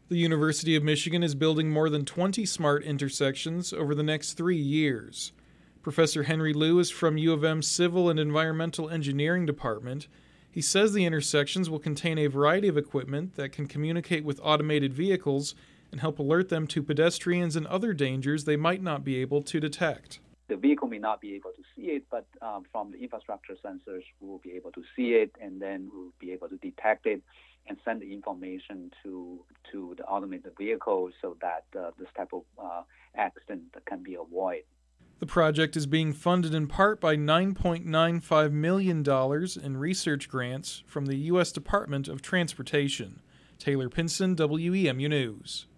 The University of Michigan is building more than 20 smart intersections over the next 3 years. Professor Henry Liu is from U of M's Civil and Environmental Engineering Department. He says the intersections will contain a variety of equipment that can communicate with automated vehicles and help alert them to pedestrians and other dangers they might not be able to detect. The vehicle may not be able to see it, but from the infrastructure sensors, we will be able to see it, and then we'll be able to detect it and send the information to the automated vehicle so that this type of accident can be avoided. The project is being funded in part by $9.95 million in research grants from the U.S. Department of Transportation. Taylor Pinson, WEMU News.